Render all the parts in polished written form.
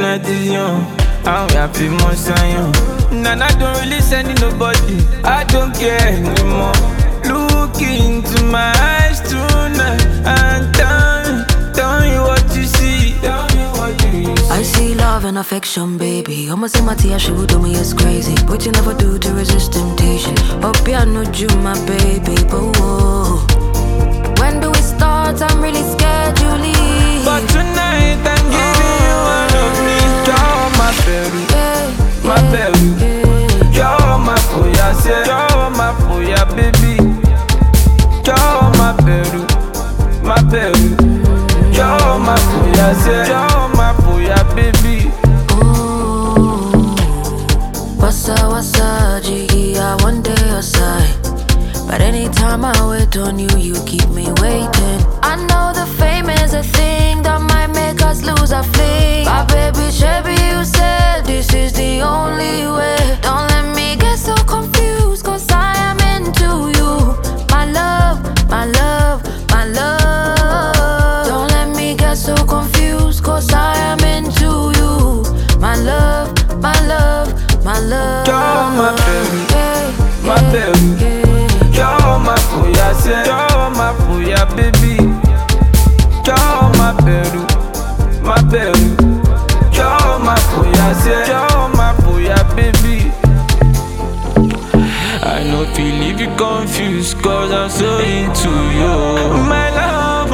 night is young, and we happy more young. And I don't really send nobody, I don't care anymore. Look into my eyes tonight and tell me what you see. Tell me what you see. I see love and affection, baby. Almost in my tears, she would do me as crazy. What you never do to resist temptation. Hope I know you, my baby. But whoa, when do we start? I'm really scared you leave. But tonight I'm giving you one of me. You're my baby, my baby. You're my foya, say you're my foya, baby. You're my baby, my baby. You're my foya, say you're my foya, baby. Ooh, what's up, Jiggy? I one day aside. But anytime I wait on you, you keep me waiting. I know the fame is a thing that might make us lose our fling. But baby, Chevy, you said this is the only way. Don't let me get so confused, cause I am into you. My love, my love, my love. Don't let me get so confused, cause I am into you. My love, my love, my love. You're my baby, my baby. You're my foya, say you're my foya, baby. You're my baby, my baby. You're my foya, say you're my foya, baby. I know if you leave you confused, cause I'm so into you. My love,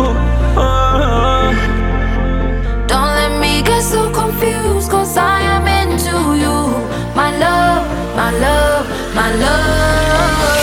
Don't let me get so confused, cause I am into you. My love, my love, my love.